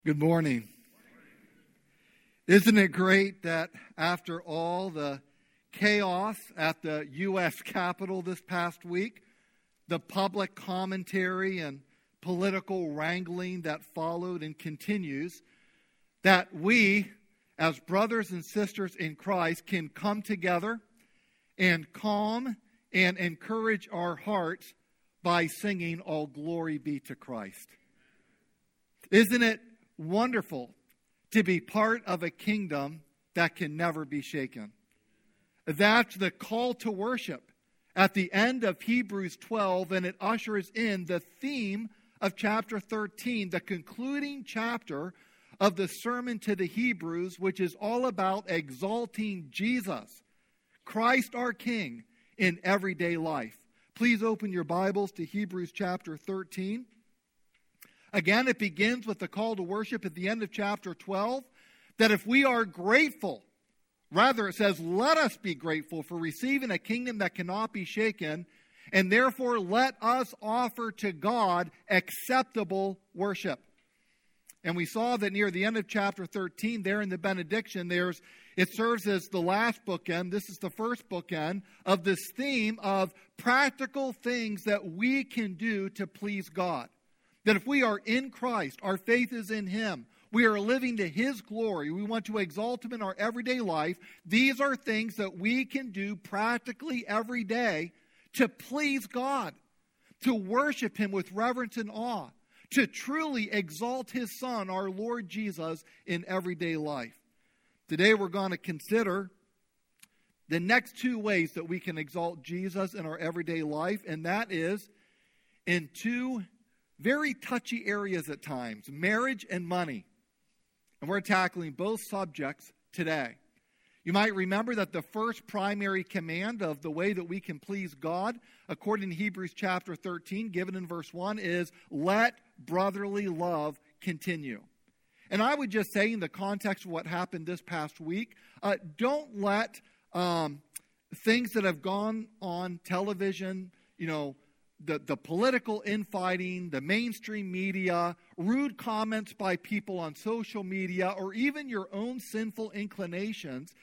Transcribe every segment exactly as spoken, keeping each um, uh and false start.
Good morning. Isn't it great that after all the chaos at the U S Capitol this past week, the public commentary and political wrangling that followed and continues, that we, as brothers and sisters in Christ, can come together and calm and encourage our hearts by singing, "All glory be to Christ." Isn't it wonderful to be part of a kingdom that can never be shaken? That's the call to worship at the end of Hebrews twelve, and it ushers in the theme of chapter thirteen, the concluding chapter of the sermon to the Hebrews, which is all about exalting Jesus, Christ our King, in everyday life. Please open your Bibles to Hebrews chapter thirteen. Again, it begins with the call to worship at the end of chapter twelve, that if we are grateful, rather it says, let us be grateful for receiving a kingdom that cannot be shaken, and therefore let us offer to God acceptable worship. And we saw that near the end of chapter thirteen, there in the benediction, there's it serves as the last bookend. This is the first bookend of this theme of practical things that we can do to please God. That if we are in Christ, our faith is in Him, we are living to His glory, we want to exalt Him in our everyday life, these are things that we can do practically every day to please God, to worship Him with reverence and awe, to truly exalt His Son, our Lord Jesus, in everyday life. Today we're going to consider the next two ways that we can exalt Jesus in our everyday life, and that is in two very touchy areas at times, marriage and money. And we're tackling both subjects today. You might remember that the first primary command of the way that we can please God, according to Hebrews chapter thirteen, given in verse one, is let brotherly love continue. And I would just say, in the context of what happened this past week, uh, don't let um, things that have gone on television, you know, The, the political infighting, the mainstream media, rude comments by people on social media, or even your own sinful inclinations,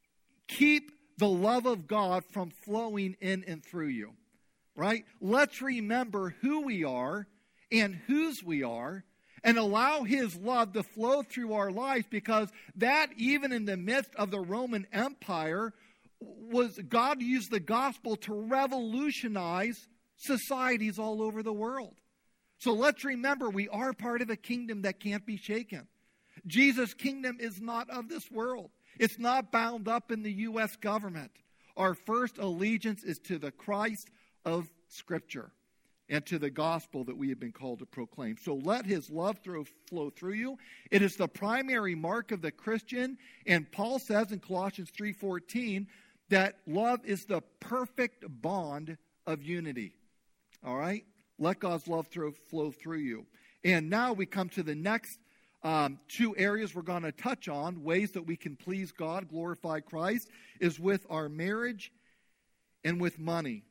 keep the love of God from flowing in and through you, right? Let's remember who we are and whose we are, and allow His love to flow through our lives, because that, even in the midst of the Roman Empire, was God used the gospel to revolutionize societies all over the world. So let's remember, we are part of a kingdom that can't be shaken. Jesus' kingdom is not of this world. It's not bound up in the U S government. Our first allegiance is to the Christ of Scripture and to the gospel that we have been called to proclaim. So let His love through, flow through you. It is the primary mark of the Christian. And Paul says in Colossians three fourteen that love is the perfect bond of unity. All right? Let God's love through, flow through you. And now we come to the next um, two areas we're going to touch on, ways that we can please God, glorify Christ, is with our marriage and with money.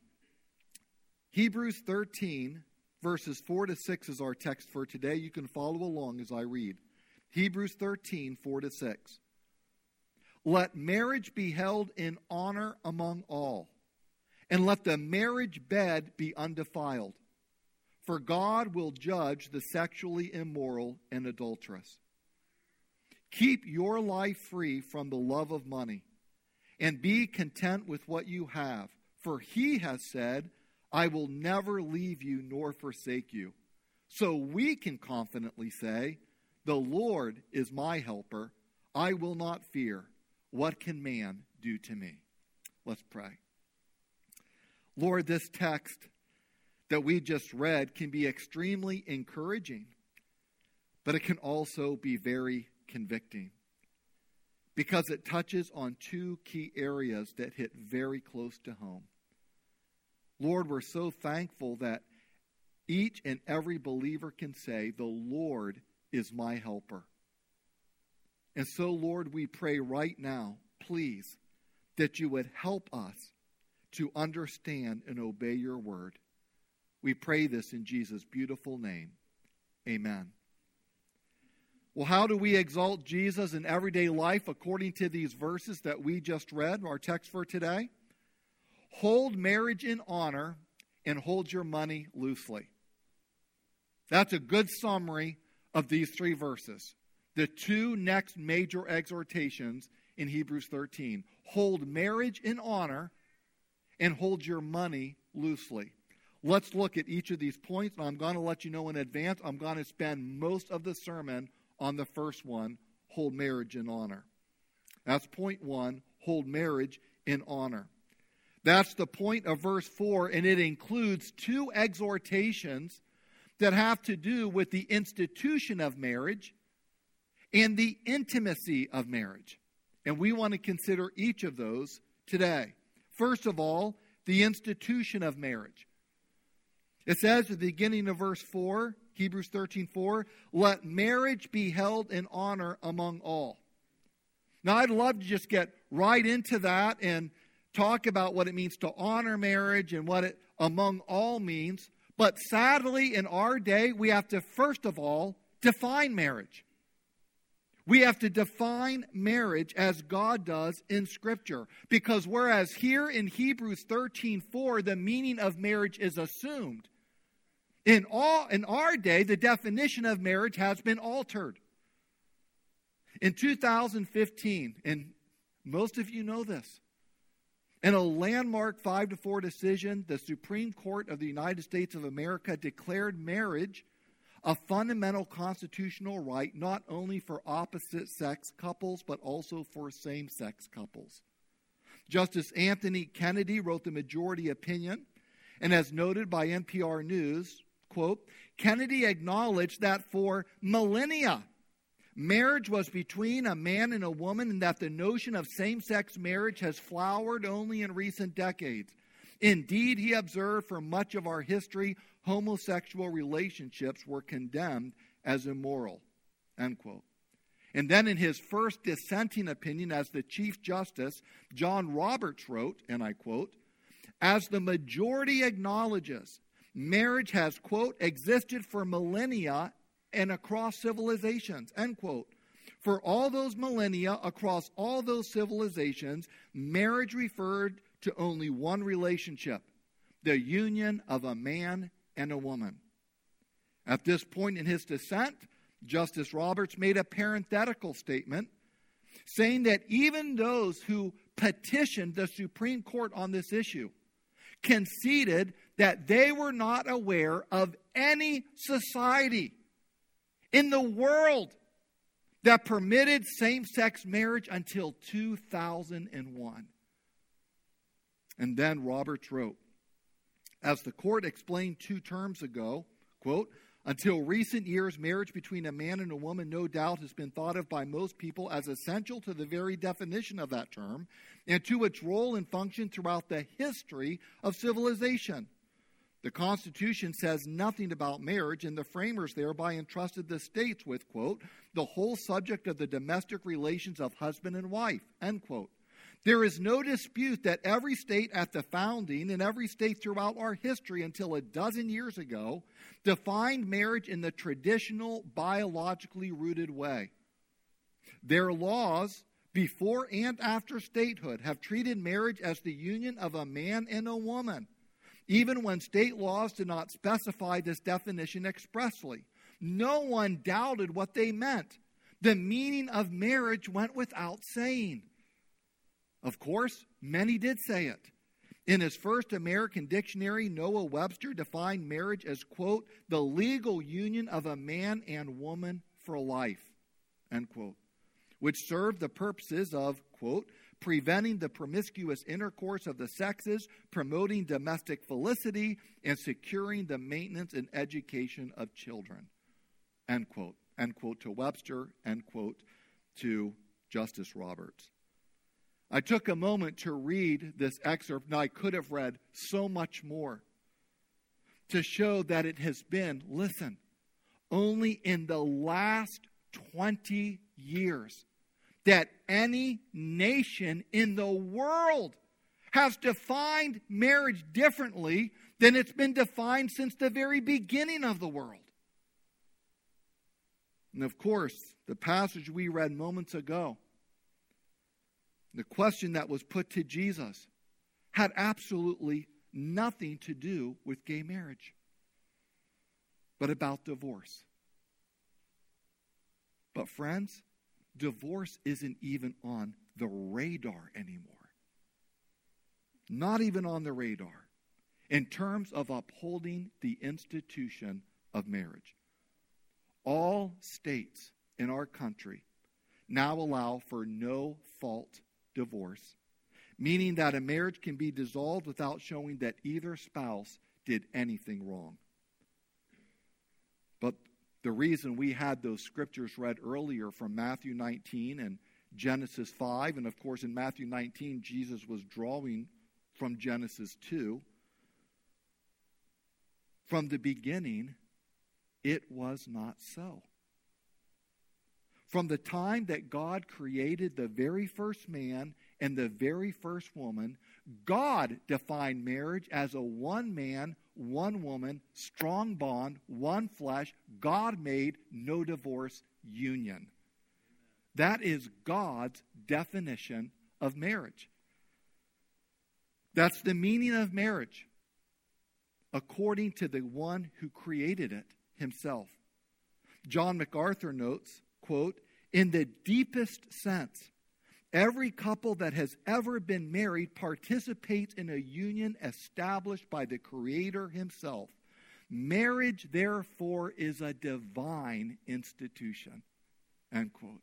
Hebrews thirteen, verses four to six is our text for today. You can follow along as I read. Hebrews thirteen, four to six. Let marriage be held in honor among all, and let the marriage bed be undefiled, for God will judge the sexually immoral and adulterous. Keep your life free from the love of money, and be content with what you have, for He has said, I will never leave you nor forsake you. So we can confidently say, the Lord is my helper. I will not fear. What can man do to me? Let's pray. Lord, this text that we just read can be extremely encouraging, but it can also be very convicting, because it touches on two key areas that hit very close to home. Lord, we're so thankful that each and every believer can say, the Lord is my helper. And so, Lord, we pray right now, please, that you would help us to understand and obey your word. We pray this in Jesus' beautiful name. Amen. Well, how do we exalt Jesus in everyday life according to these verses that we just read, our text for today? Hold marriage in honor and hold your money loosely. That's a good summary of these three verses. The two next major exhortations in Hebrews thirteen. Hold marriage in honor and hold your money loosely. Let's look at each of these points. I'm going to let you know in advance, I'm going to spend most of the sermon on the first one, hold marriage in honor. That's point one, hold marriage in honor. That's the point of verse four, and it includes two exhortations that have to do with the institution of marriage and the intimacy of marriage. And we want to consider each of those today. First of all, the institution of marriage. It says at the beginning of verse four, Hebrews thirteen four, let marriage be held in honor among all. Now, I'd love to just get right into that and talk about what it means to honor marriage and what it among all means. But sadly, in our day, we have to, first of all, define marriage. We have to define marriage as God does in Scripture. Because whereas here in Hebrews thirteen four, the meaning of marriage is assumed, in, all, in our day, the definition of marriage has been altered. In two thousand fifteen, and most of you know this, in a landmark five to four decision, the Supreme Court of the United States of America declared marriage a fundamental constitutional right, not only for opposite-sex couples, but also for same-sex couples. Justice Anthony Kennedy wrote the majority opinion, and as noted by N P R News, quote, Kennedy acknowledged that for millennia, marriage was between a man and a woman, and that the notion of same-sex marriage has flowered only in recent decades. Indeed, he observed, for much of our history, homosexual relationships were condemned as immoral, end quote. And then in his first dissenting opinion as the Chief Justice, John Roberts wrote, and I quote, as the majority acknowledges, marriage has, quote, existed for millennia and across civilizations, end quote. For all those millennia, across all those civilizations, marriage referred to only one relationship, the union of a man and a woman. At this point in his dissent, Justice Roberts made a parenthetical statement saying that even those who petitioned the Supreme Court on this issue conceded that they were not aware of any society in the world that permitted same-sex marriage until two thousand one. And then Roberts wrote, as the court explained two terms ago, quote, until recent years, marriage between a man and a woman no doubt has been thought of by most people as essential to the very definition of that term and to its role and function throughout the history of civilization. The Constitution says nothing about marriage, and the framers thereby entrusted the states with, quote, the whole subject of the domestic relations of husband and wife, end quote. There is no dispute that every state at the founding and every state throughout our history until a dozen years ago defined marriage in the traditional, biologically rooted way. Their laws, before and after statehood, have treated marriage as the union of a man and a woman, even when state laws did not specify this definition expressly. No one doubted what they meant. The meaning of marriage went without saying. Of course, many did say it. In his first American dictionary, Noah Webster defined marriage as, quote, the legal union of a man and woman for life, end quote, which served the purposes of, quote, preventing the promiscuous intercourse of the sexes, promoting domestic felicity, and securing the maintenance and education of children, end quote, end quote to Webster, end quote to Justice Roberts. I took a moment to read this excerpt, and I could have read so much more to show that it has been, listen, only in the last twenty years that any nation in the world has defined marriage differently than it's been defined since the very beginning of the world. And of course, the passage we read moments ago, the question that was put to Jesus had absolutely nothing to do with gay marriage, but about divorce. But friends, divorce isn't even on the radar anymore. Not even on the radar in terms of upholding the institution of marriage. All states in our country now allow for no-fault divorce, meaning that a marriage can be dissolved without showing that either spouse did anything wrong. But the reason we had those scriptures read earlier from Matthew nineteen and Genesis five, and of course in Matthew nineteen, Jesus was drawing from Genesis two. From the beginning, it was not so. From the time that God created the very first man and the very first woman, God defined marriage as a one man, one woman, strong bond, one flesh, God-made, no divorce union. That is God's definition of marriage. That's the meaning of marriage, according to the one who created it himself. John MacArthur notes, quote, "In the deepest sense, every couple that has ever been married participates in a union established by the Creator himself. Marriage, therefore, is a divine institution." End quote.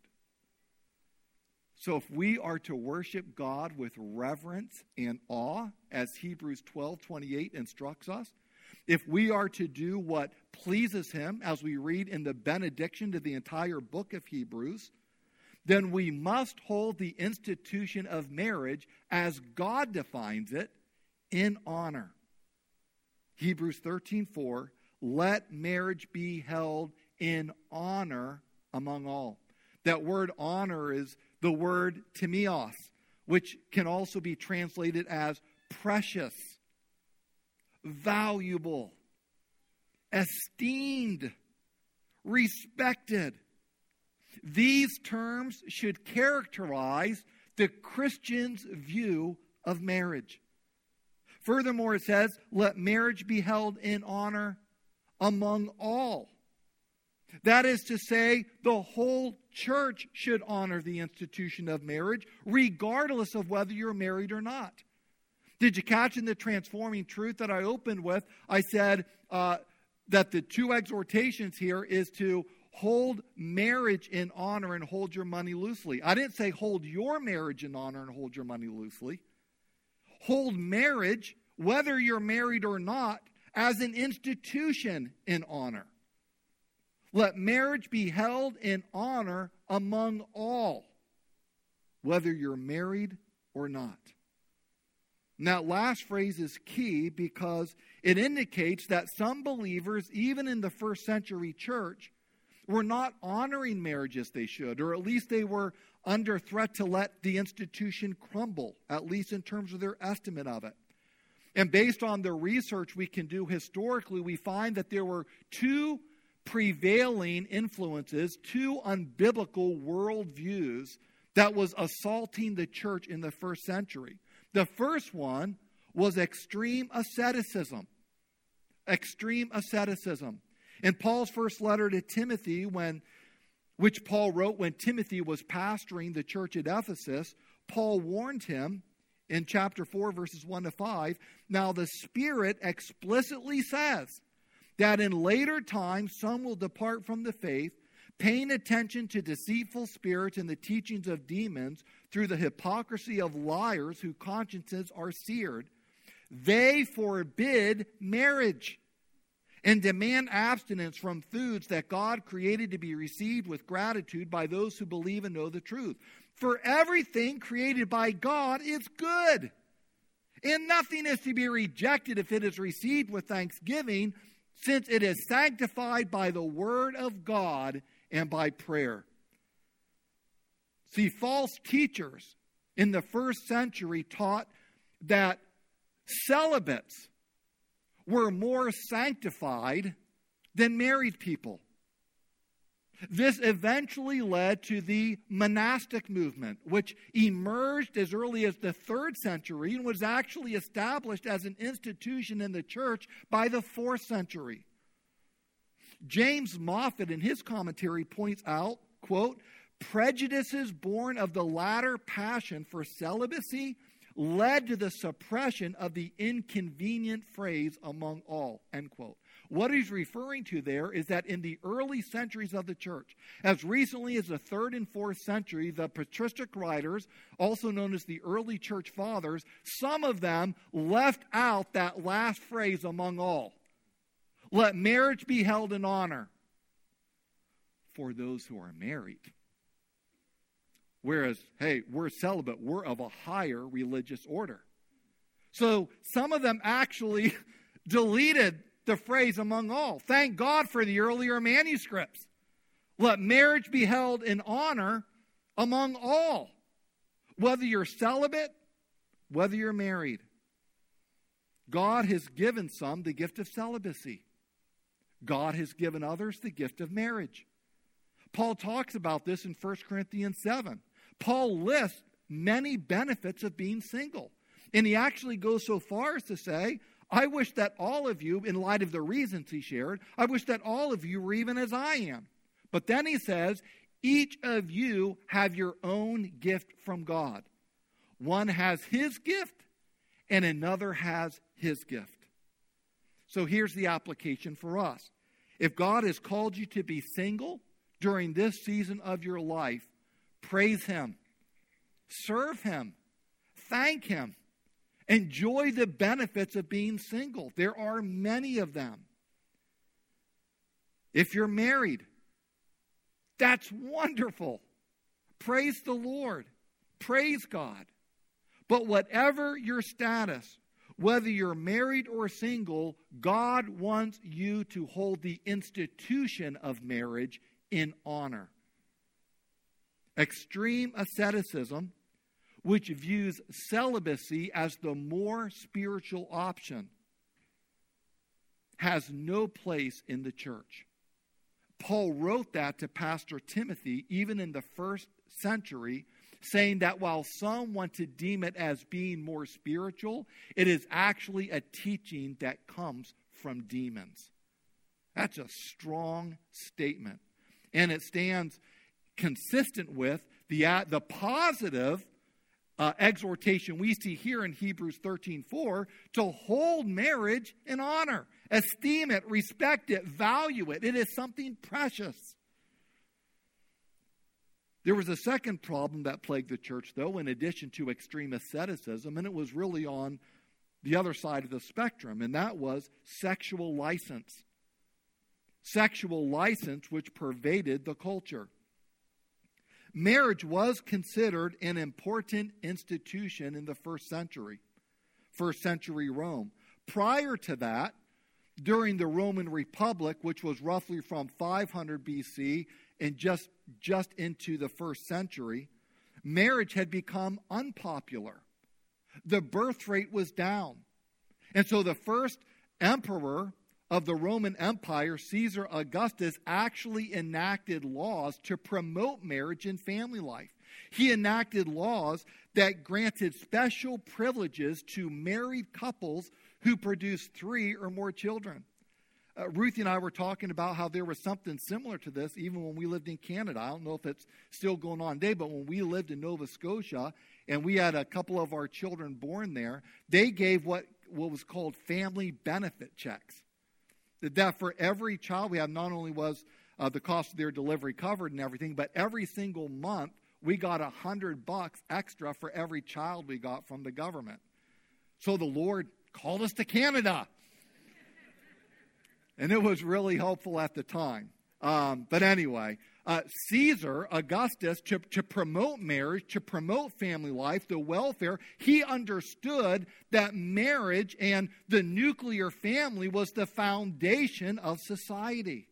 So if we are to worship God with reverence and awe, as Hebrews twelve twenty-eight instructs us, if we are to do what pleases him, as we read in the benediction to the entire book of Hebrews, then we must hold the institution of marriage as God defines it in honor. Hebrews thirteen four, let marriage be held in honor among all. That word honor is the word timios, which can also be translated as precious, valuable, esteemed, respected. These terms should characterize the Christian's view of marriage. Furthermore, it says, let marriage be held in honor among all. That is to say, the whole church should honor the institution of marriage, regardless of whether you're married or not. Did you catch in the transforming truth that I opened with? I said uh, that the two exhortations here is to hold marriage in honor and hold your money loosely. I didn't say hold your marriage in honor and hold your money loosely. Hold marriage, whether you're married or not, as an institution in honor. Let marriage be held in honor among all, whether you're married or not. And that last phrase is key because it indicates that some believers, even in the first century church, were not honoring marriage as they should, or at least they were under threat to let the institution crumble, at least in terms of their estimate of it. And based on the research we can do historically, we find that there were two prevailing influences, two unbiblical worldviews that was assaulting the church in the first century. The first one was extreme asceticism. Extreme asceticism. In Paul's first letter to Timothy, when, which Paul wrote when Timothy was pastoring the church at Ephesus, Paul warned him in chapter four, verses one to five, now the Spirit explicitly says that in later times some will depart from the faith, paying attention to deceitful spirits and the teachings of demons through the hypocrisy of liars whose consciences are seared. They forbid marriage and demand abstinence from foods that God created to be received with gratitude by those who believe and know the truth. For everything created by God is good, and nothing is to be rejected if it is received with thanksgiving, since it is sanctified by the word of God and by prayer. See, false teachers in the first century taught that celibates were more sanctified than married people. This eventually led to the monastic movement, which emerged as early as the third century and was actually established as an institution in the church by the fourth century. James Moffat, in his commentary, points out, quote, prejudices born of the latter passion for celibacy led to the suppression of the inconvenient phrase among all, end quote. What he's referring to there is that in the early centuries of the church, as recently as the third and fourth century, the patristic writers, also known as the early church fathers, some of them left out that last phrase among all. Let marriage be held in honor for those who are married. Whereas, hey, we're celibate. We're of a higher religious order. So some of them actually deleted the phrase among all. Thank God for the earlier manuscripts. Let marriage be held in honor among all. Whether you're celibate, whether you're married. God has given some the gift of celibacy. God has given others the gift of marriage. Paul talks about this in First Corinthians seven. Paul lists many benefits of being single. And he actually goes so far as to say, I wish that all of you, in light of the reasons he shared, I wish that all of you were even as I am. But then he says, each of you have your own gift from God. One has his gift and another has his gift. So here's the application for us. If God has called you to be single during this season of your life, praise him, serve him, thank him. Enjoy the benefits of being single. There are many of them. If you're married, that's wonderful. Praise the Lord. Praise God. But whatever your status, whether you're married or single, God wants you to hold the institution of marriage in honor. Extreme asceticism, which views celibacy as the more spiritual option, has no place in the church. Paul wrote that to Pastor Timothy even in the first century, saying that while some want to deem it as being more spiritual, it is actually a teaching that comes from demons. That's a strong statement. And it stands consistent with the, the positive Uh, exhortation we see here in Hebrews thirteen four to hold marriage in honor. Esteem it, respect it, value it. It is something precious. There was a second problem that plagued the church, though, in addition to extreme asceticism, and it was really on the other side of the spectrum, and that was sexual license. Sexual license which pervaded the culture. Marriage was considered an important institution in the first century, first century Rome. Prior to that, during the Roman Republic, which was roughly from five hundred B C and just, just into the first century, marriage had become unpopular. The birth rate was down. And so the first emperor of the Roman Empire, Caesar Augustus, actually enacted laws to promote marriage and family life. He enacted laws that granted special privileges to married couples who produced three or more children. Uh, Ruthie and I were talking about how there was something similar to this even when we lived in Canada. I don't know if it's still going on today, but when we lived in Nova Scotia and we had a couple of our children born there, they gave what, what was called family benefit checks. That for every child we had, not only was uh, the cost of their delivery covered and everything, but every single month we got a hundred bucks extra for every child we got from the government. So the Lord called us to Canada. And it was really helpful at the time. Um, but anyway, uh, Caesar Augustus, to, to promote marriage, to promote family life, the welfare, he understood that marriage and the nuclear family was the foundation of society.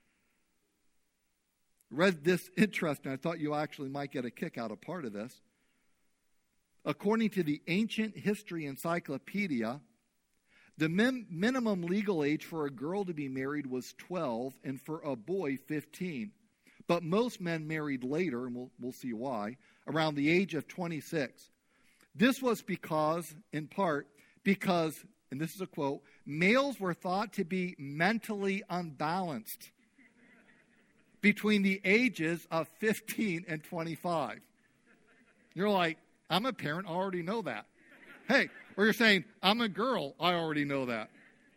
Read this interesting. I thought you actually might get a kick out of part of this. According to the Ancient History Encyclopedia, the min- minimum legal age for a girl to be married was twelve and for a boy fifteen. but most men married later, and we'll, we'll see why, around the age of twenty-six. This was because, in part, because, and this is a quote, males were thought to be mentally unbalanced between the ages of fifteen and twenty-five. You're like, I'm a parent, I already know that. Hey, or you're saying, I'm a girl, I already know that.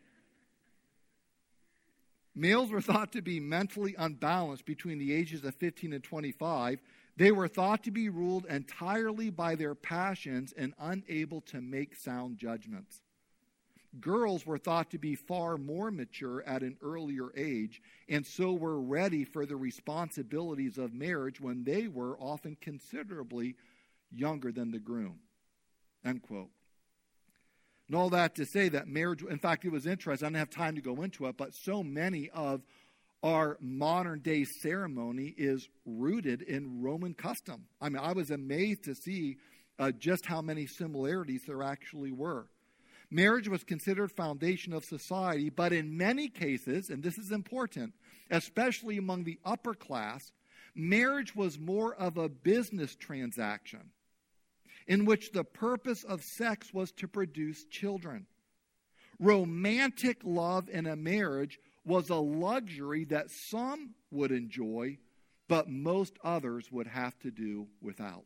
Males were thought to be mentally unbalanced between the ages of fifteen and twenty-five. They were thought to be ruled entirely by their passions and unable to make sound judgments. Girls were thought to be far more mature at an earlier age, and so were ready for the responsibilities of marriage when they were often considerably younger than the groom. End quote. And all that to say that marriage, in fact, it was interesting. I don't have time to go into it, but so many of our modern day ceremony is rooted in Roman custom. I mean, I was amazed to see uh, just how many similarities there actually were. Marriage was considered foundation of society, but in many cases, and this is important, especially among the upper class, marriage was more of a business transaction in which the purpose of sex was to produce children. Romantic love in a marriage was a luxury that some would enjoy, but most others would have to do without.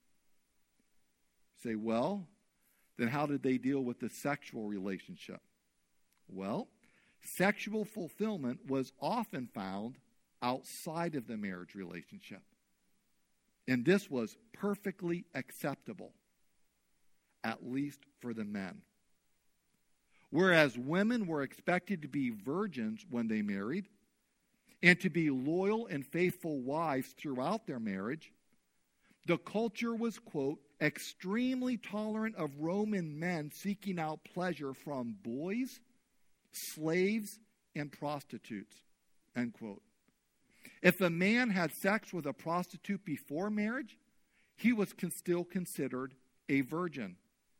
Say, well, then how did they deal with the sexual relationship? Well, sexual fulfillment was often found outside of the marriage relationship. And this was perfectly acceptable, at least for the men. Whereas women were expected to be virgins when they married and to be loyal and faithful wives throughout their marriage, the culture was, quote, extremely tolerant of Roman men seeking out pleasure from boys, slaves, and prostitutes, end quote. If a man had sex with a prostitute before marriage, he was con- still considered a virgin.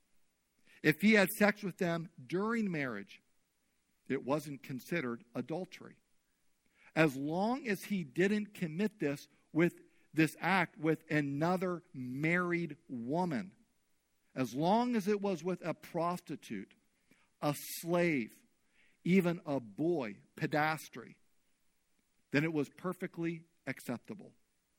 If he had sex with them during marriage, it wasn't considered adultery. As long as he didn't commit this with this act with another married woman, as long as it was with a prostitute, a slave, even a boy, pedastry, then it was perfectly acceptable.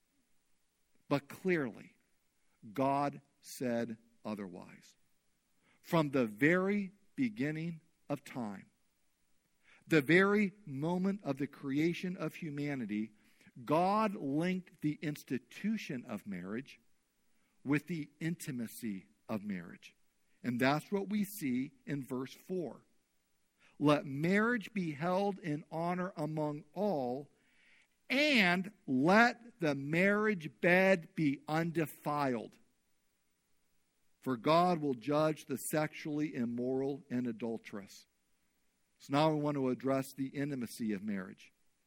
But clearly, God said otherwise. From the very beginning of time, the very moment of the creation of humanity, God linked the institution of marriage with the intimacy of marriage. And that's what we see in verse four. Let marriage be held in honor among all, and let the marriage bed be undefiled. For God will judge the sexually immoral and adulterous. So now we want to address the intimacy of marriage.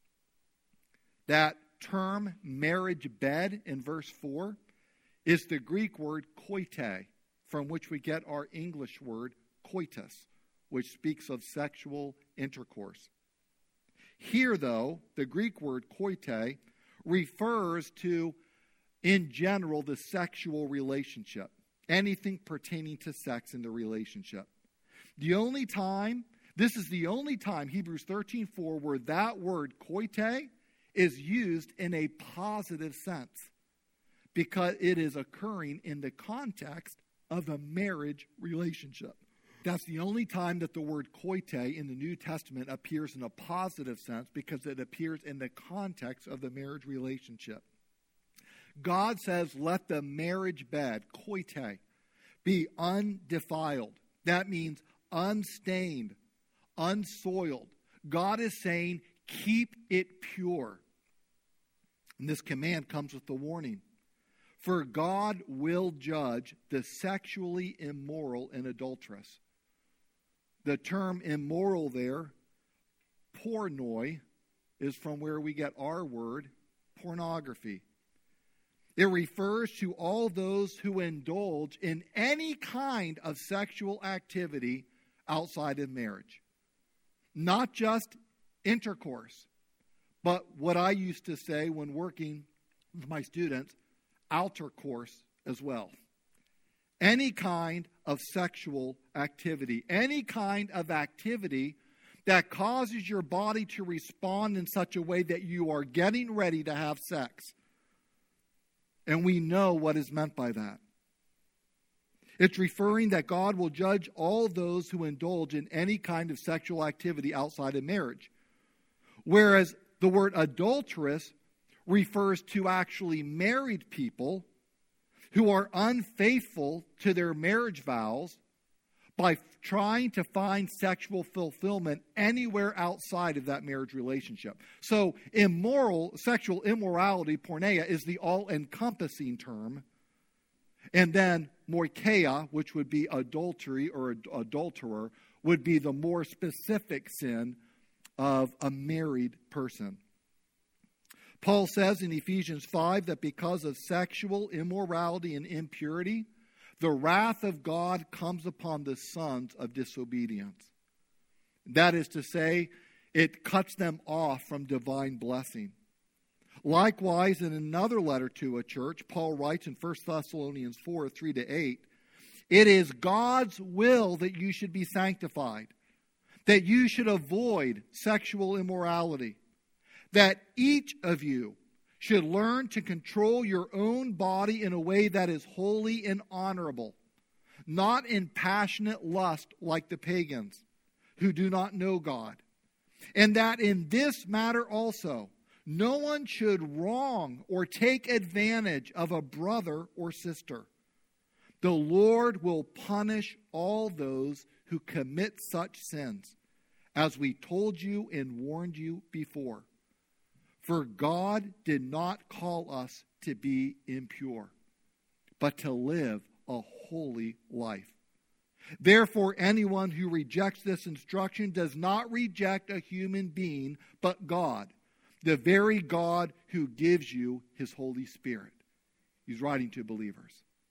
That term, marriage bed, in verse four, is the Greek word koite, from which we get our English word coitus, which speaks of sexual intercourse. Here, though, the Greek word koite refers to, in general, the sexual relationship. Anything pertaining to sex in the relationship. The only time, this is the only time, Hebrews thirteen four, where that word koite is used in a positive sense, because it is occurring in the context of a marriage relationship. That's the only time that the word koite in the New Testament appears in a positive sense, because it appears in the context of the marriage relationship. God says, let the marriage bed, koite, be undefiled. That means unstained, unsoiled. God is saying, keep it pure. And this command comes with the warning. For God will judge the sexually immoral and adulterous. The term immoral there, pornoi, is from where we get our word, pornography. It refers to all those who indulge in any kind of sexual activity outside of marriage. Not just intercourse, but what I used to say when working with my students, outer course as well. Any kind of sexual activity, any kind of activity that causes your body to respond in such a way that you are getting ready to have sex. And we know what is meant by that. It's referring that God will judge all those who indulge in any kind of sexual activity outside of marriage. Whereas the word adulteress refers to actually married people who are unfaithful to their marriage vows by trying to find sexual fulfillment anywhere outside of that marriage relationship. So immoral, sexual immorality, porneia, is the all-encompassing term. And then moikeia, which would be adultery or ad- adulterer, would be the more specific sin of a married person. Paul says in Ephesians five that because of sexual immorality and impurity, the wrath of God comes upon the sons of disobedience. That is to say, it cuts them off from divine blessing. Likewise, in another letter to a church, Paul writes in First Thessalonians four, three to eight, it is God's will that you should be sanctified, that you should avoid sexual immorality, that each of you should learn to control your own body in a way that is holy and honorable, not in passionate lust like the pagans who do not know God, and that in this matter also no one should wrong or take advantage of a brother or sister. The Lord will punish all those who commit such sins, as we told you and warned you before. For God did not call us to be impure, but to live a holy life. Therefore, anyone who rejects this instruction does not reject a human being, but God, the very God who gives you his Holy Spirit. He's writing to believers.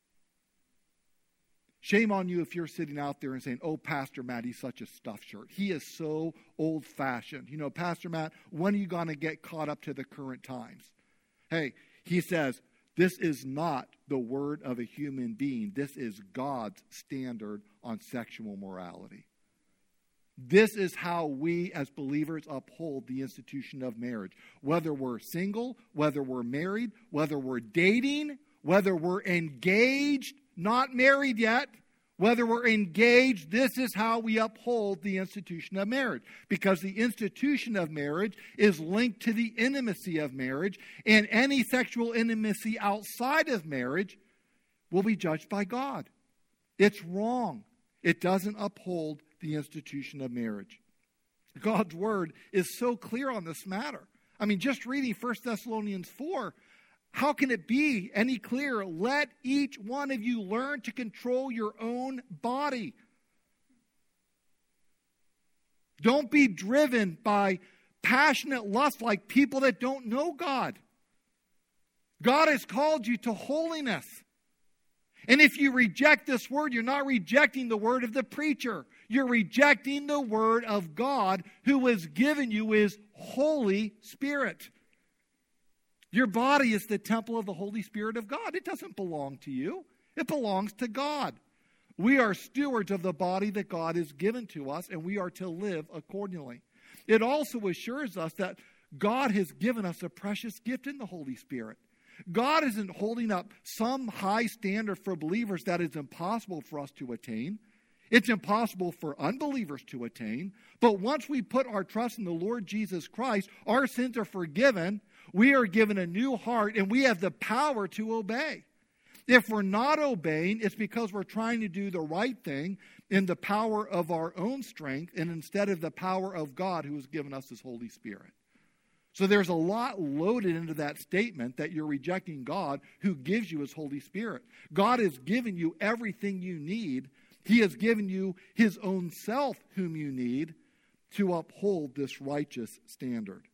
Shame on you if you're sitting out there and saying, oh, Pastor Matt, he's such a stuffed shirt. He is so old-fashioned. You know, Pastor Matt, when are you going to get caught up to the current times? Hey, he says, this is not the word of a human being. This is God's standard on sexual morality. This is how we as believers uphold the institution of marriage. Whether we're single, whether we're married, whether we're dating, whether we're engaged, not married yet, whether we're engaged, this is how we uphold the institution of marriage. Because the institution of marriage is linked to the intimacy of marriage, and any sexual intimacy outside of marriage will be judged by God. It's wrong. It doesn't uphold the institution of marriage. God's word is so clear on this matter. I mean, just reading First Thessalonians four, how can it be any clearer? Let each one of you learn to control your own body. Don't be driven by passionate lust like people that don't know God. God has called you to holiness. And if you reject this word, you're not rejecting the word of the preacher. You're rejecting the word of God who has given you his Holy Spirit. Your body is the temple of the Holy Spirit of God. It doesn't belong to you. It belongs to God. We are stewards of the body that God has given to us, and we are to live accordingly. It also assures us that God has given us a precious gift in the Holy Spirit. God isn't holding up some high standard for believers that is impossible for us to attain. It's impossible for unbelievers to attain. But once we put our trust in the Lord Jesus Christ, our sins are forgiven. We are given a new heart, and we have the power to obey. If we're not obeying, it's because we're trying to do the right thing in the power of our own strength and instead of the power of God who has given us his Holy Spirit. So there's a lot loaded into that statement that you're rejecting God who gives you his Holy Spirit. God has given you everything you need. He has given you his own self whom you need to uphold this righteous standard.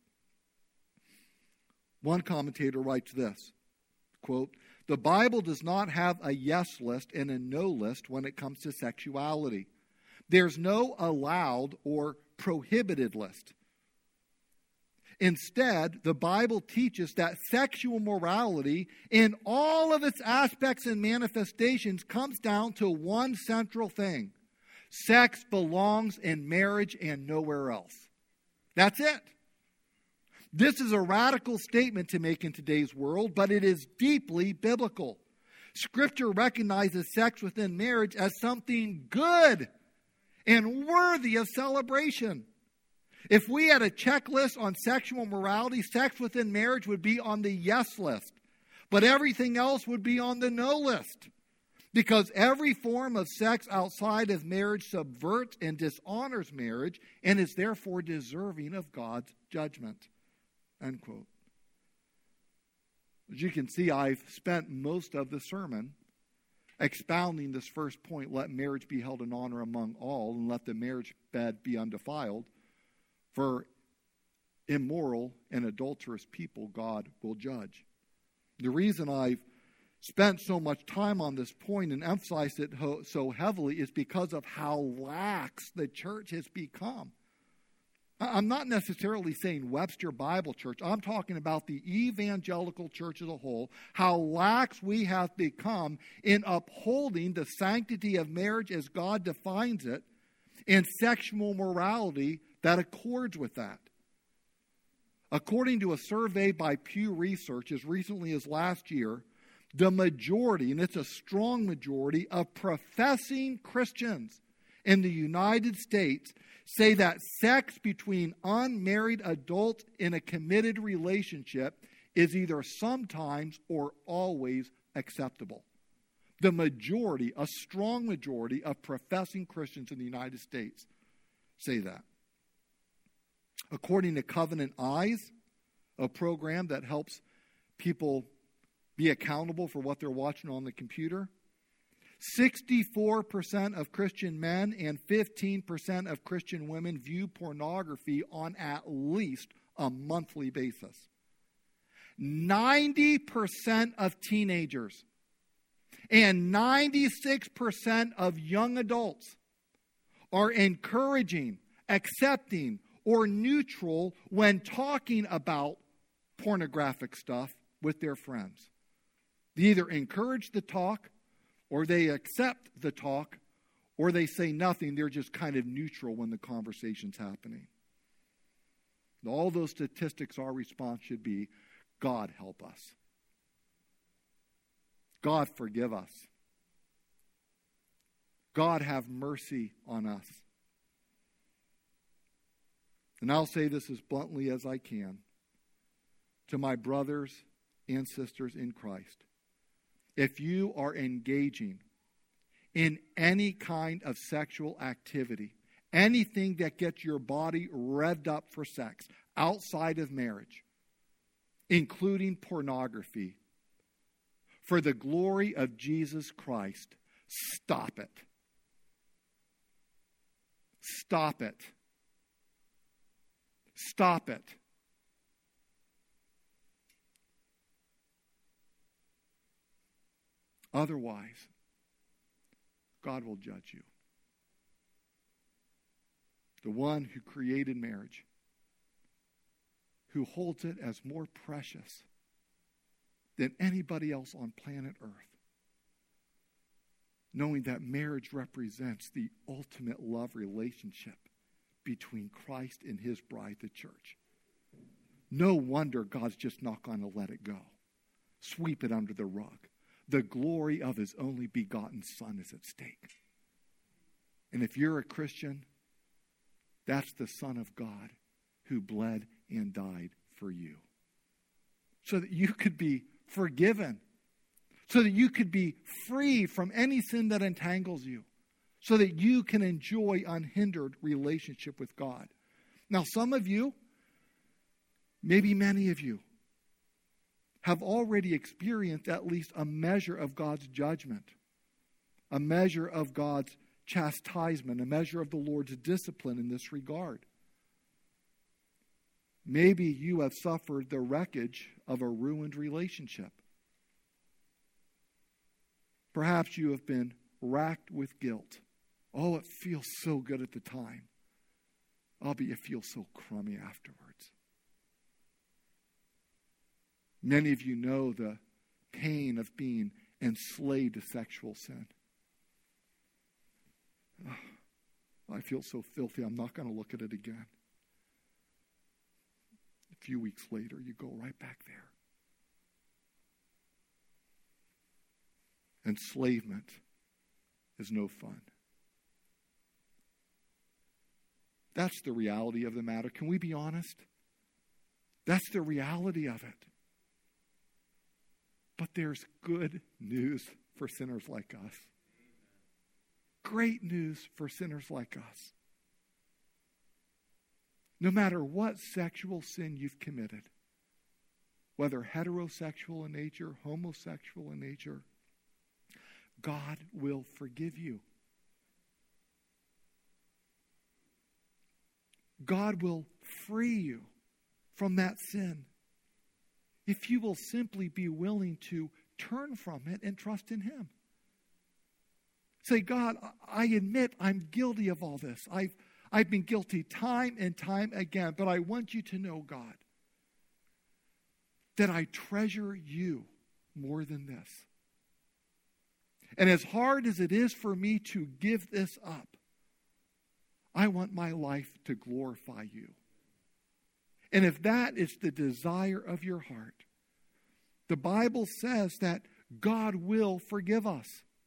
One commentator writes this, quote, the Bible does not have a yes list and a no list when it comes to sexuality. There's no allowed or prohibited list. Instead, the Bible teaches that sexual morality in all of its aspects and manifestations comes down to one central thing. Sex belongs in marriage and nowhere else. That's it. This is a radical statement to make in today's world, but it is deeply biblical. Scripture recognizes sex within marriage as something good and worthy of celebration. If we had a checklist on sexual morality, sex within marriage would be on the yes list. But everything else would be on the no list. Because every form of sex outside of marriage subverts and dishonors marriage and is therefore deserving of God's judgment. End quote. As you can see, I've spent most of the sermon expounding this first point, let marriage be held in honor among all, and let the marriage bed be undefiled. For immoral and adulterous people, God will judge. The reason I've spent so much time on this point and emphasized it ho- so heavily is because of how lax the church has become. I'm not necessarily saying Webster Bible Church. I'm talking about the evangelical church as a whole, how lax we have become in upholding the sanctity of marriage as God defines it and sexual morality that accords with that. According to a survey by Pew Research as recently as last year, the majority, and it's a strong majority, of professing Christians in the United States say that sex between unmarried adults in a committed relationship is either sometimes or always acceptable. The majority, a strong majority of professing Christians in the United States say that. According to Covenant Eyes, a program that helps people be accountable for what they're watching on the computer, sixty-four percent of Christian men and fifteen percent of Christian women view pornography on at least a monthly basis. ninety percent of teenagers and ninety-six percent of young adults are encouraging, accepting, or neutral when talking about pornographic stuff with their friends. They either encourage the talk, or they accept the talk, or they say nothing. They're just kind of neutral when the conversation's happening. All those statistics, our response should be, God help us. God forgive us. God have mercy on us. And I'll say this as bluntly as I can to my brothers and sisters in Christ. If you are engaging in any kind of sexual activity, anything that gets your body revved up for sex outside of marriage, including pornography, for the glory of Jesus Christ, stop it. Stop it. Stop it. Otherwise, God will judge you. The one who created marriage, who holds it as more precious than anybody else on planet Earth, knowing that marriage represents the ultimate love relationship between Christ and his bride, the church. No wonder God's just not going to let it go. Sweep it under the rug. The glory of his only begotten Son is at stake. And if you're a Christian, that's the Son of God who bled and died for you. So that you could be forgiven. So that you could be free from any sin that entangles you. So that you can enjoy unhindered relationship with God. Now, some of you, maybe many of you, have already experienced at least a measure of God's judgment, a measure of God's chastisement, a measure of the Lord's discipline in this regard. Maybe you have suffered the wreckage of a ruined relationship. Perhaps you have been racked with guilt. Oh, it feels so good at the time. Oh, but you feel so crummy afterwards. Many of you know the pain of being enslaved to sexual sin. Oh, I feel so filthy, I'm not going to look at it again. A few weeks later, you go right back there. Enslavement is no fun. That's the reality of the matter. Can we be honest? That's the reality of it. But there's good news for sinners like us. Great news for sinners like us. No matter what sexual sin you've committed, whether heterosexual in nature, homosexual in nature, God will forgive you. God will free you from that sin if you will simply be willing to turn from it and trust in Him. Say, God, I admit I'm guilty of all this. I've, I've been guilty time and time again, but I want you to know, God, that I treasure you more than this. And as hard as it is for me to give this up, I want my life to glorify you. And if that is the desire of your heart, the Bible says that God will forgive us.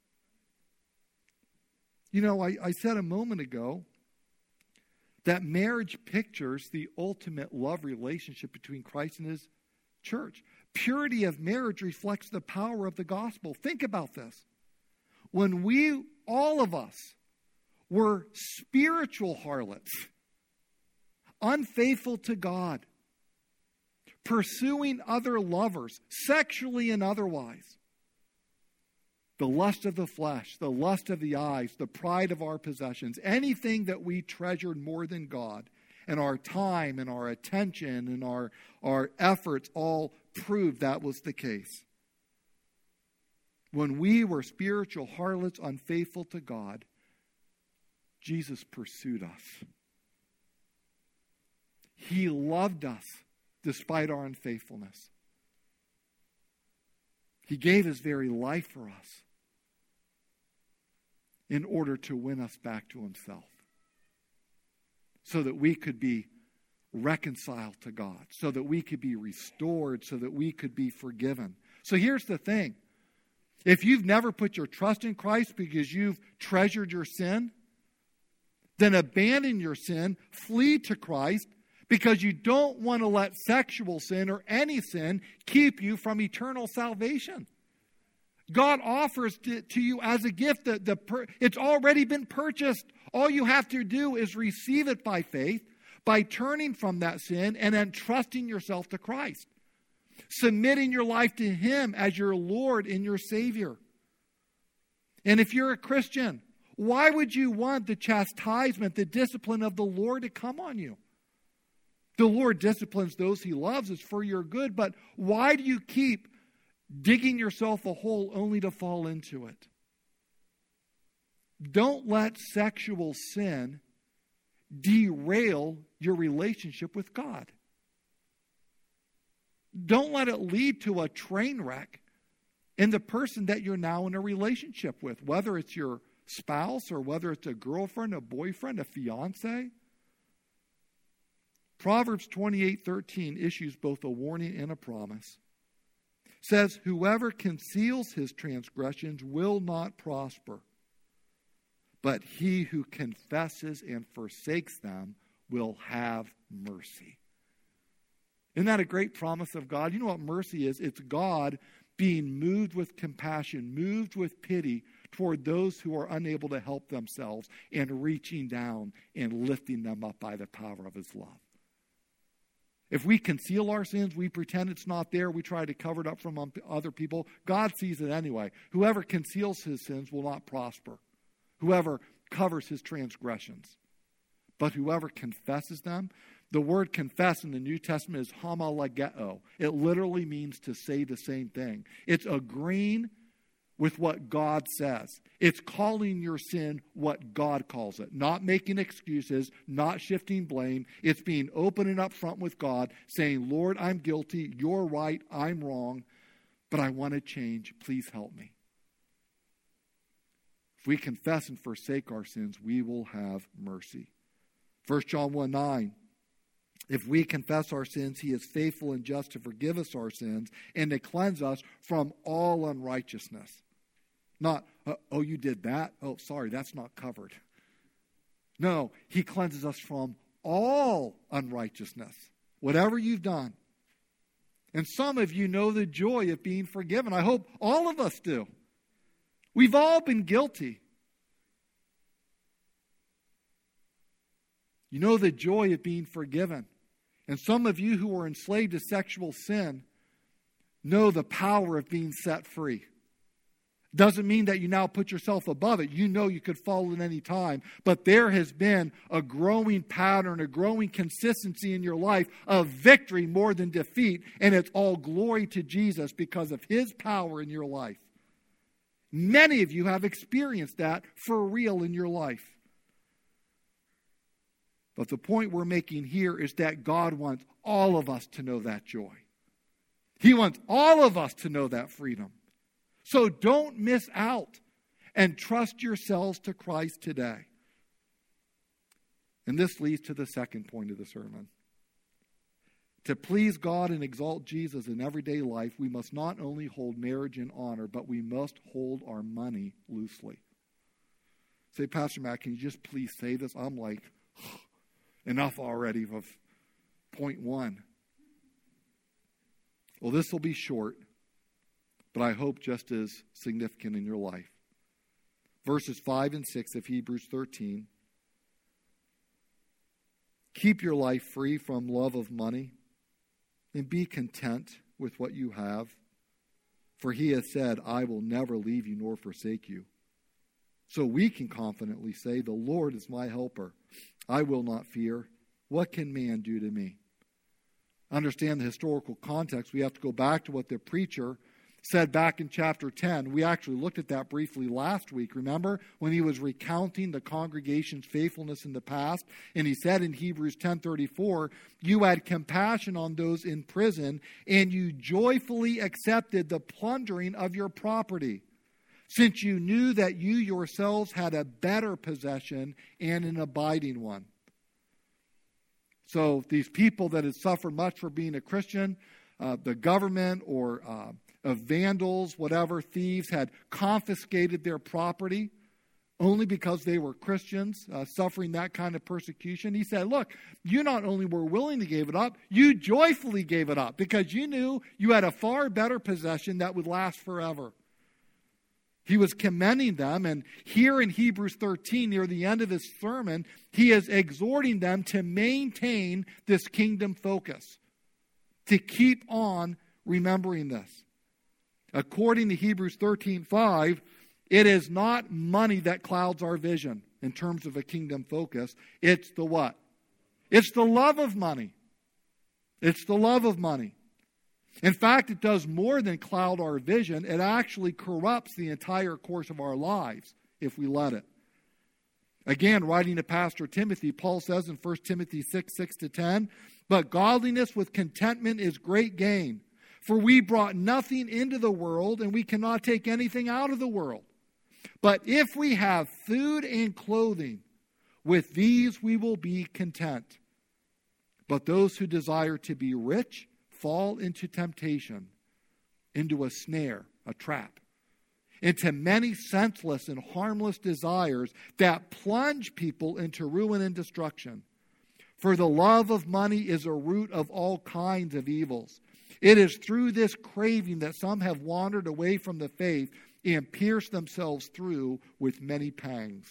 You know, I, I said a moment ago that marriage pictures the ultimate love relationship between Christ and His church. Purity of marriage reflects the power of the gospel. Think about this. When we, all of us, were spiritual harlots, unfaithful to God, pursuing other lovers, sexually and otherwise, the lust of the flesh, the lust of the eyes, the pride of our possessions, anything that we treasured more than God, and our time and our attention and our, our efforts all proved that was the case. When we were spiritual harlots, unfaithful to God, Jesus pursued us. He loved us despite our unfaithfulness. He gave His very life for us in order to win us back to Himself, so that we could be reconciled to God, so that we could be restored, so that we could be forgiven. So here's the thing. If you've never put your trust in Christ because you've treasured your sin, then abandon your sin, flee to Christ, because you don't want to let sexual sin or any sin keep you from eternal salvation. God offers to, to you as a gift. The, the per, it's already been purchased. All you have to do is receive it by faith, by turning from that sin and then trusting yourself to Christ. Submitting your life to Him as your Lord and your Savior. And if you're a Christian, why would you want the chastisement, the discipline of the Lord to come on you? The Lord disciplines those He loves. It's for your good. But why do you keep digging yourself a hole only to fall into it? Don't let sexual sin derail your relationship with God. Don't let it lead to a train wreck in the person that you're now in a relationship with, whether it's your spouse or whether it's a girlfriend, a boyfriend, a fiance. Proverbs twenty-eight thirteen issues both a warning and a promise. It says, whoever conceals his transgressions will not prosper, but he who confesses and forsakes them will have mercy. Isn't that a great promise of God? You know what mercy is? It's God being moved with compassion, moved with pity toward those who are unable to help themselves, and reaching down and lifting them up by the power of His love. If we conceal our sins, we pretend it's not there, we try to cover it up from other people, God sees it anyway. Whoever conceals his sins will not prosper. Whoever covers his transgressions. But whoever confesses them, the word confess in the New Testament is homologeo. It literally means to say the same thing. It's agreeing with what God says. It's calling your sin what God calls it. Not making excuses, not shifting blame. It's being open and upfront with God, saying, Lord, I'm guilty. You're right. I'm wrong. But I want to change. Please help me. If we confess and forsake our sins, we will have mercy. First John one nine. If we confess our sins, he is faithful and just to forgive us our sins and to cleanse us from all unrighteousness. Not, oh, you did that? Oh, sorry, that's not covered. No, he cleanses us from all unrighteousness, whatever you've done. And some of you know the joy of being forgiven. I hope all of us do. We've all been guilty. You know the joy of being forgiven. And some of you who are enslaved to sexual sin know the power of being set free. Doesn't mean that you now put yourself above it. You know you could fall at any time. But there has been a growing pattern, a growing consistency in your life of victory more than defeat. And it's all glory to Jesus because of his power in your life. Many of you have experienced that for real in your life. But the point we're making here is that God wants all of us to know that joy. He wants all of us to know that freedom. So don't miss out and trust yourselves to Christ today. And this leads to the second point of the sermon. To please God and exalt Jesus in everyday life, we must not only hold marriage in honor, but we must hold our money loosely. Say, Pastor Matt, can you just please say this? I'm like, enough already of point one. Well, this will be short, but I hope just as significant in your life. Verses five and six of Hebrews thirteen. Keep your life free from love of money and be content with what you have. For he has said, I will never leave you nor forsake you. So we can confidently say, the Lord is my helper. I will not fear. What can man do to me? Understand the historical context. We have to go back to what the preacher said back in chapter ten. We actually looked at that briefly last week. Remember when he was recounting the congregation's faithfulness in the past? And he said in Hebrews ten thirty-four, you had compassion on those in prison, and you joyfully accepted the plundering of your property, since you knew that you yourselves had a better possession and an abiding one. So these people that had suffered much for being a Christian, uh, the government or uh, of vandals, whatever, thieves, had confiscated their property only because they were Christians, uh, suffering that kind of persecution. He said, look, you not only were willing to give it up, you joyfully gave it up because you knew you had a far better possession that would last forever. He was commending them, and here in Hebrews thirteen, near the end of his sermon, he is exhorting them to maintain this kingdom focus, to keep on remembering this. According to Hebrews thirteen five, it is not money that clouds our vision in terms of a kingdom focus. It's the what? It's the love of money. It's the love of money. In fact, it does more than cloud our vision. It actually corrupts the entire course of our lives if we let it. Again, writing to Pastor Timothy, Paul says in First Timothy six, six to ten, but godliness with contentment is great gain. For we brought nothing into the world, and we cannot take anything out of the world. But if we have food and clothing, with these we will be content. But those who desire to be rich fall into temptation, into a snare, a trap, into many senseless and harmless desires that plunge people into ruin and destruction. For the love of money is a root of all kinds of evils. It is through this craving that some have wandered away from the faith and pierced themselves through with many pangs.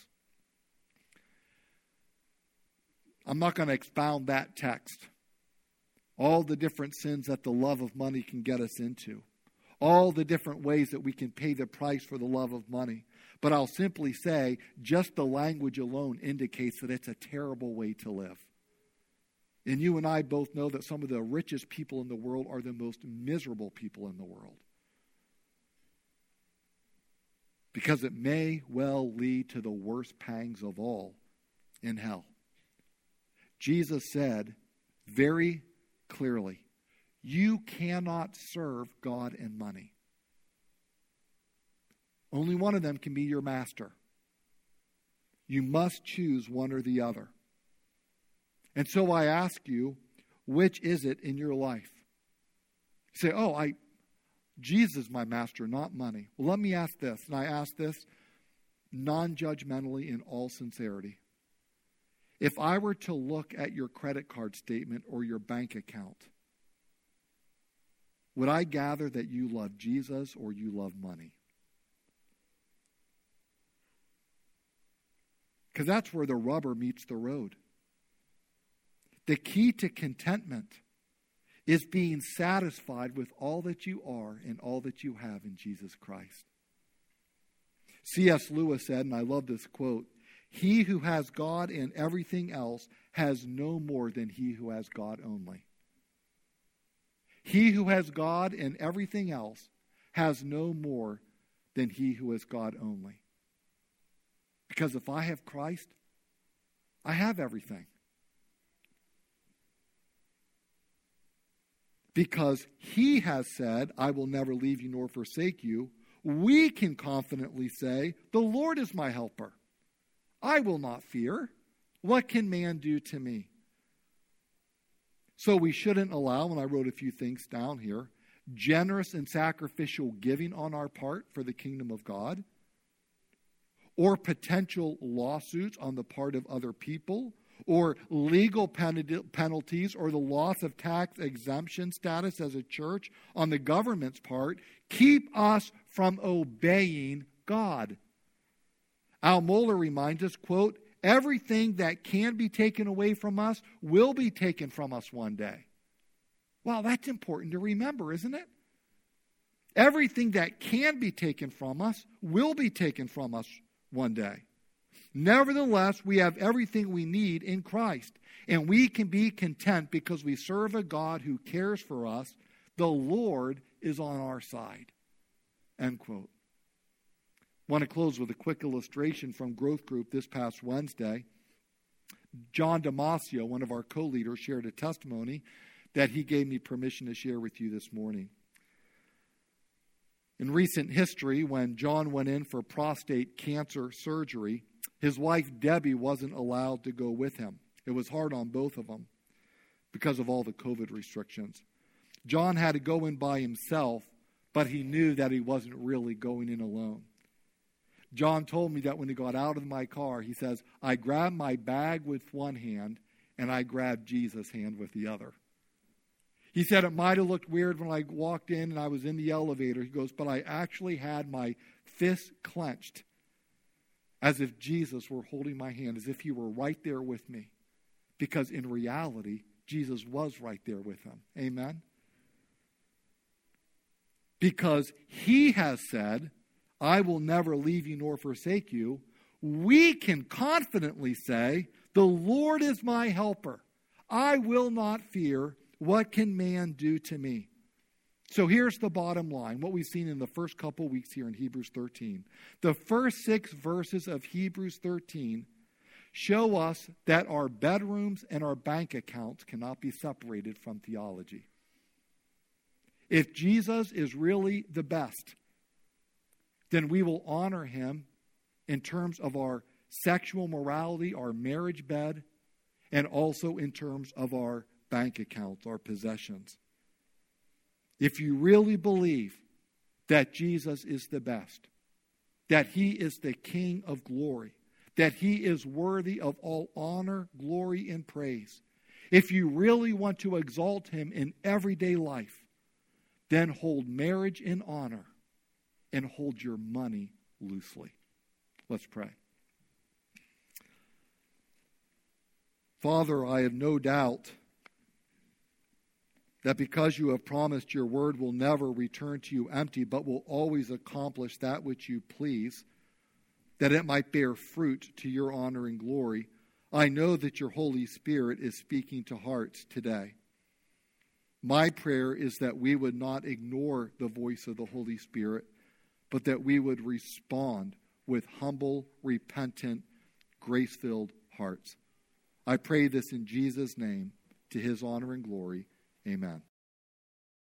I'm not going to expound that text. All the different sins that the love of money can get us into. All the different ways that we can pay the price for the love of money. But I'll simply say, just the language alone indicates that it's a terrible way to live. And you and I both know that some of the richest people in the world are the most miserable people in the world. because it may well lead to the worst pangs of all in hell. Jesus said very clearly, you cannot serve God and money. Only one of them can be your master. You must choose one or the other. And so I ask you, which is it in your life? You say, oh, I, Jesus is my master, not money. Well, let me ask this, and I ask this non-judgmentally in all sincerity. If I were to look at your credit card statement or your bank account, would I gather that you love Jesus or you love money? Because that's where the rubber meets the road. The key to contentment is being satisfied with all that you are and all that you have in Jesus Christ. C S Lewis said, and I love this quote, he who has God and everything else has no more than he who has God only. He who has God and everything else has no more than he who has God only. Because if I have Christ, I have everything. Because he has said, I will never leave you nor forsake you, we can confidently say, the Lord is my helper. I will not fear. What can man do to me? So we shouldn't allow, and I wrote a few things down here, generous and sacrificial giving on our part for the kingdom of God, or potential lawsuits on the part of other people, or legal pen- penalties, or the loss of tax exemption status as a church on the government's part, keep us from obeying God. Al Mohler reminds us, quote, everything that can be taken away from us will be taken from us one day. Wow, that's important to remember, isn't it? Everything that can be taken from us will be taken from us one day. Nevertheless, we have everything we need in Christ, and we can be content because we serve a God who cares for us. The Lord is on our side. End quote. I want to close with a quick illustration from Growth Group this past Wednesday. John Damasio, one of our co-leaders, shared a testimony that he gave me permission to share with you this morning. In recent history, when John went in for prostate cancer surgery, his wife Debbie wasn't allowed to go with him. It was hard on both of them because of all the COVID restrictions. John had to go in by himself, but he knew that he wasn't really going in alone. John told me that when he got out of my car, he says, I grabbed my bag with one hand and I grabbed Jesus' hand with the other. He said it might have looked weird when I walked in and I was in the elevator. He goes, but I actually had my fist clenched as if Jesus were holding my hand, as if he were right there with me. Because in reality, Jesus was right there with him. Amen? Because he has said, I will never leave you nor forsake you, we can confidently say, the Lord is my helper. I will not fear. What can man do to me? So here's the bottom line, what we've seen in the first couple weeks here in Hebrews thirteen. The first six verses of Hebrews thirteen show us that our bedrooms and our bank accounts cannot be separated from theology. If Jesus is really the best, then we will honor him in terms of our sexual morality, our marriage bed, and also in terms of our bank accounts, our possessions. If you really believe that Jesus is the best, that he is the King of glory, that he is worthy of all honor, glory, and praise, if you really want to exalt him in everyday life, then hold marriage in honor and hold your money loosely. Let's pray. Father, I have no doubt that because you have promised your word will never return to you empty, but will always accomplish that which you please, that it might bear fruit to your honor and glory, I know that your Holy Spirit is speaking to hearts today. My prayer is that we would not ignore the voice of the Holy Spirit, but that we would respond with humble, repentant, grace-filled hearts. I pray this in Jesus' name, to his honor and glory. Amen.